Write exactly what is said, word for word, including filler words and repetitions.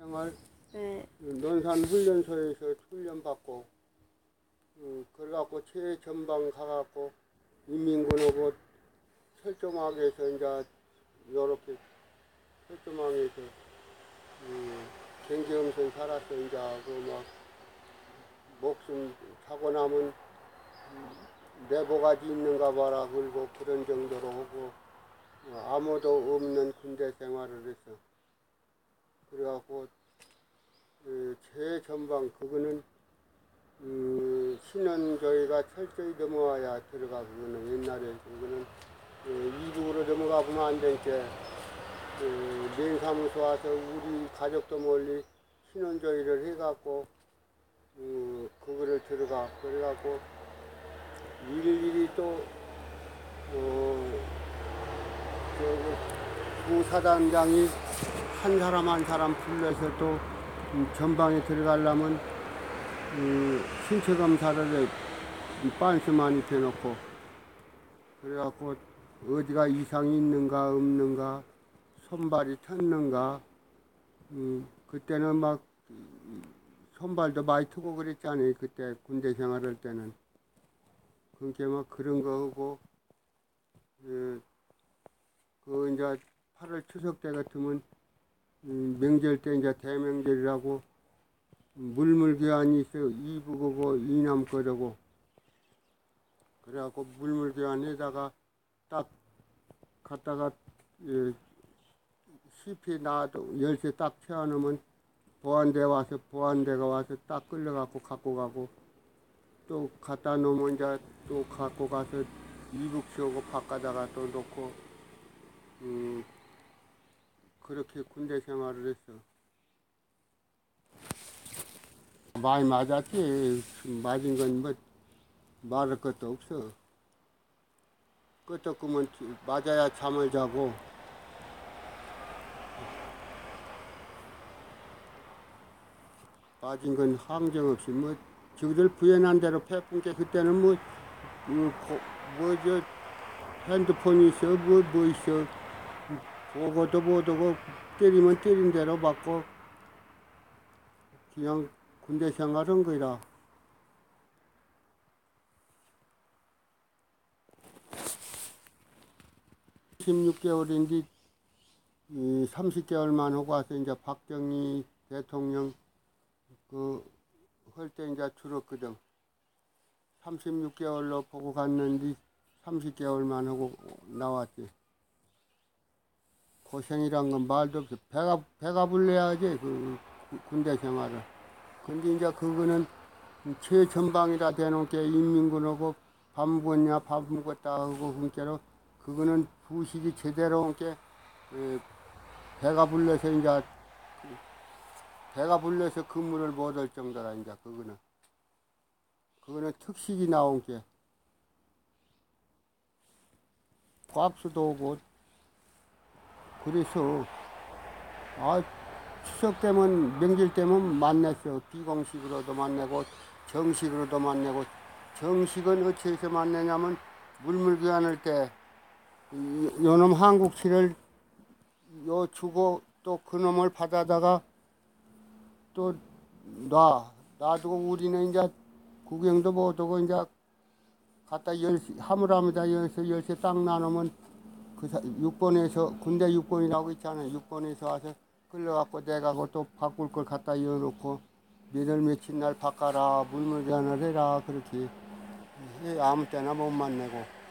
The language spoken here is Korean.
생활 네. 논산 훈련소에서 훈련받고 어, 그래갖고 최전방 가갖고 인민군하고 철조망에서 이제 요렇게 철조망에서 음, 경계 없이 살았어. 이제 그막 목숨 사고 나면 내보가지 있는가 봐라 그리고 그런 정도로 하고 어, 아무도 없는 군대 생활을 했어. 그래갖고 그 최전방 그거는 음, 신원 저희가 철저히 넘어와야 들어가. 그거는 옛날에 그거는 그 이북으로 넘어가 보면 안 되니까 그 면사무소 와서 우리 가족도 멀리 신원 조회를 해갖고 그 그거를 들어가. 그래갖고 일일이 또 어, 부사단장이 한 사람 한 사람 불러서 또 전방에 들어가려면 음, 신체 검사를 빤스 많이 펴놓고 그래갖고 어디가 이상이 있는가 없는가 손발이 텄는가 음, 그때는 막 손발도 많이 트고 그랬잖아요. 그때 군대 생활할 때는 그러니까 막 그런 거 하고 예, 그 이제 팔월 추석 때 같으면 음, 명절 때 이제 대명절이라고 물물교환이 있어요. 이북하고 이남 거라고. 그래갖고 물물교환에다가 딱 갖다가 예, 씨피 나도 열쇠 딱 채워놓으면 보안대 와서 보안대가 와서 딱 끌려갖고 갖고 가고 또 갖다 놓으면 이제 또 갖고 가서 이북 씌우고 바꿔다가 또 놓고 음, 그렇게 군대 생활을 했어. 많이 맞았지. 맞은 건 뭐 말할 것도 없어. 끄떡끄면 맞아야 잠을 자고 맞은 건 항정 없이 뭐 저들 부연한 대로 패푼게 그때는 뭐 뭐저 핸드폰이 있어 뭐 뭐 있어 보고도 못 오고 때리면 때린 대로 받고 그냥 군대 생활한 거라. 십육 개월인데 삼십 개월만 하고 와서 이제 박정희 대통령 그 할 때 이제 줄었거든. 삼십육 개월로 보고 갔는데 삼십 개월만 하고 나왔지. 고생이란 건 말도 없어. 배가 배가 불러야지 그 군대 생활을. 근데 이제 그거는 최전방이라 대놓게 인민군하고 밥 먹었냐 밥 먹었다 하고 그니까로 그거는 부식이 제대로 온게 배가 불러서 이제 배가 불러서 근무를 못할 정도라 이제 그거는 그거는 특식이 나온 게 꽉수도 오고 그래서 아 추석 때면 명절 때면 만났어. 비공식으로도 만나고 정식으로도 만나고 정식은 어찌해서 만나냐면 물물교환할 때 요놈 한국치를 요 주고 또 그놈을 받아다가 또 놔. 놔두고 우리는 이제 구경도 못하고 이제 갖다 열쇠, 하물함에다 열쇠, 열쇠 딱 나누면 그 육 번에서, 군대 육 번이라고 있잖아요. 육 번에서 와서 끌려갖고 내가고 또 바꿀 걸 갖다 이어놓고 몇월 며칠 날 바꿔라, 물물교환을 해라, 그렇게. 아무 때나 못 만나고.